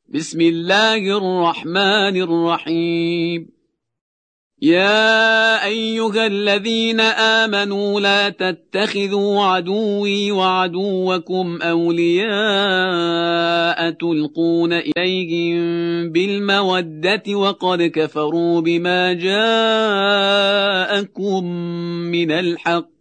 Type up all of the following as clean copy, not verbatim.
بسم الله الرحمن الرحيم. يا أيها الذين آمنوا لا تتخذوا عدوي وعدوكم أولياء تلقون إليهم بالمودة وقد كفروا بما جاءكم من الحق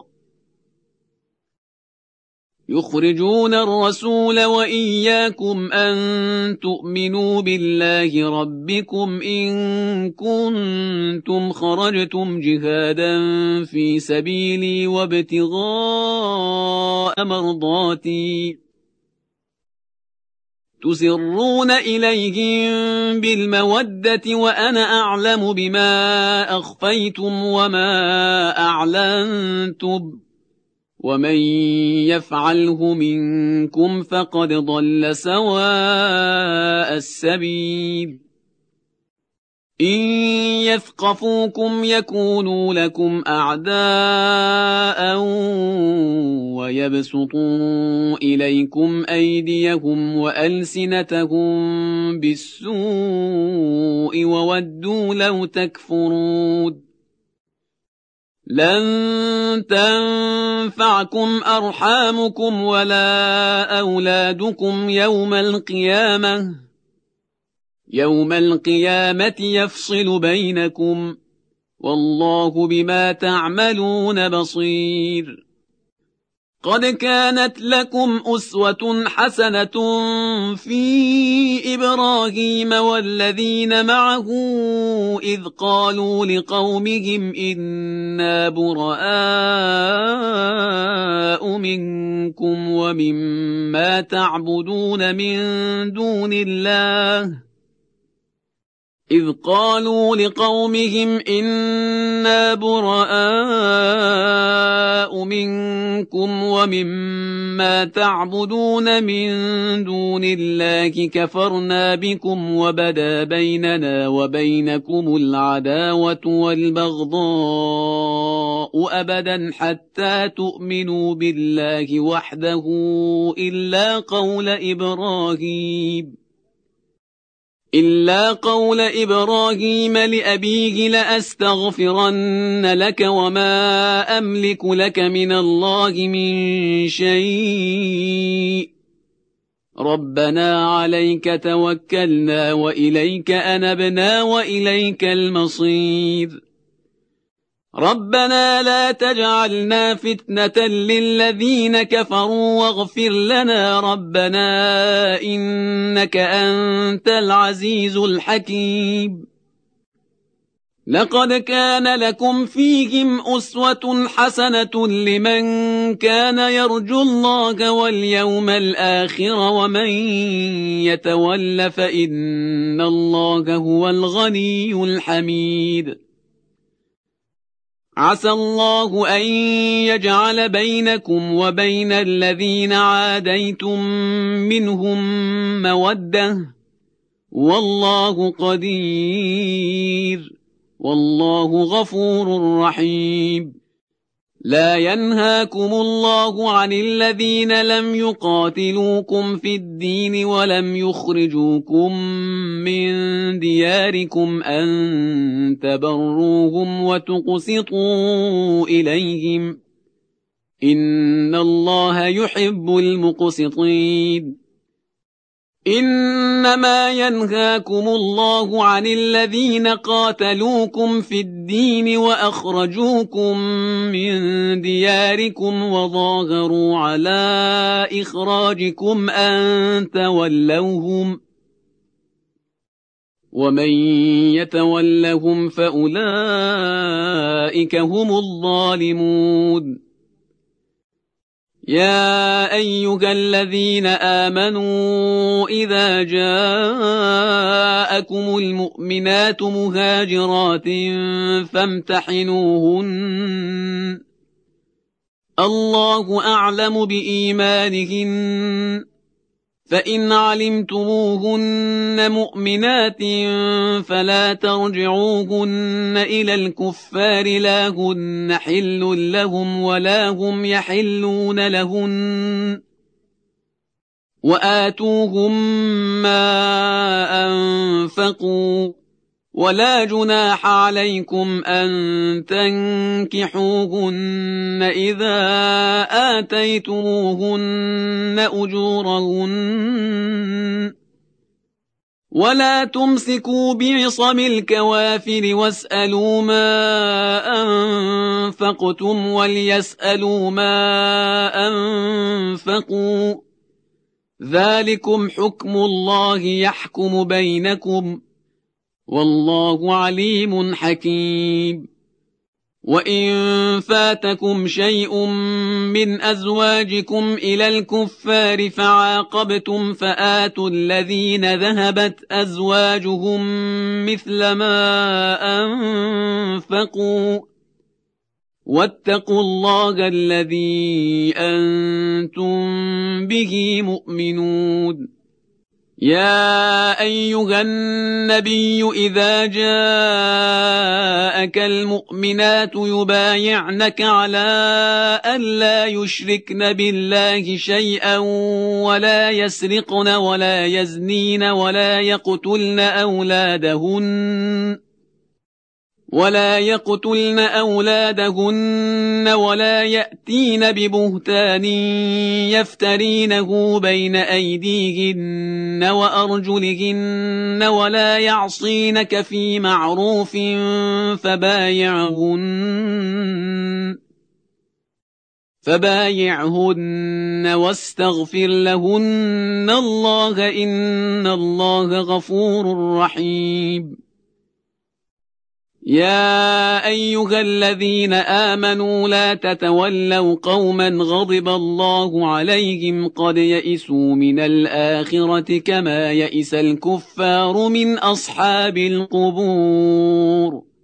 يخرجون الرسول وإياكم أن تؤمنوا بالله ربكم إن كنتم خرجتم جهادا في سبيلي وابتغاء مرضاتي تسرون إليهم بالمودة وأنا أعلم بما أخفيتم وما أعلنتم ومن يفعله منكم فقد ضل سواء السبيل إن يثقفوكم يكونوا لكم أعداء ويبسطوا إليكم أيديهم وألسنتهم بالسوء وودوا لو تكفرون لن تنفعكم أرحامكم ولا أولادكم يوم القيامة يفصل بينكم والله بما تعملون بصير. قد كانت لكم أسوة حسنة في إبراهيم والذين معه إذ قالوا لقومهم إنا براء منكم ومما تعبدون من دون الله كفرنا بكم وبدا بيننا وبينكم العداوة والبغضاء أبدا حتى تؤمنوا بالله وحده إلا قول إبراهيم لأبيه لأستغفرن لك وما أملك لك من الله من شيء ربنا عليك توكلنا وإليك أنبنا وإليك المصير ربنا لا تجعلنا فتنة للذين كفروا واغفر لنا ربنا إنك أنت العزيز الحكيم. لقد كان لكم فيهم أسوة حسنة لمن كان يرجو الله واليوم الآخر ومن يتول فإن الله هو الغني الحميد. عسى الله أن يجعل بينكم وبين الذين عاديتم منهم مودة والله قدير والله غفور رحيم. لا ينهاكم الله عن الذين لم يقاتلوكم في الدين ولم يخرجوكم من دياركم أن تبروهم وتقسطوا إليهم إن الله يحب المقسطين. إنما ينهاكم الله عن الذين قاتلوكم في الدين وأخرجوكم من دياركم وظاهروا على إخراجكم أن تولوهم ومن يتولهم فأولئك هم الظالمون. يا أيها الذين آمنوا إذا جاءكم المؤمنات مهاجرات فامتحنوهن الله أعلم بإيمانهن فإن علمتموهن مؤمنات فلا ترجعوهن إلى الكفار لا هن حل لهم ولا هم يحلون لهن وآتوهم ما أنفقوا ولا جناح عليكم أن تنكحوهن إذا آتيتموهن أجورهن ولا تمسكوا بعصم الكوافر واسألوا ما أنفقتم وليسألوا ما أنفقوا ذلكم حكم الله يحكم بينكم والله عليم حكيم وإن فاتكم شيء من أزواجكم إلى الكفار فعاقبتم فآتوا الذين ذهبت أزواجهم مثل ما أنفقوا واتقوا الله الذي أنتم به مؤمنون يا أيها النبي إذا جاءك المؤمنات يبايعنك على أن لا يشركن بالله شيئا ولا يسرقن ولا يزنين ولا يقتلن أولادهن ولا يأتين ببهتان يفترينه بين أيديهن وأرجلهن ولا يعصينك في معروف فبايعهن واستغفر لهن الله إن الله غفور رحيم يا أيها الذين آمنوا لا تتولوا قوما غضب الله عليهم قد يئسوا من الآخرة كما يئس الكفار من أصحاب القبور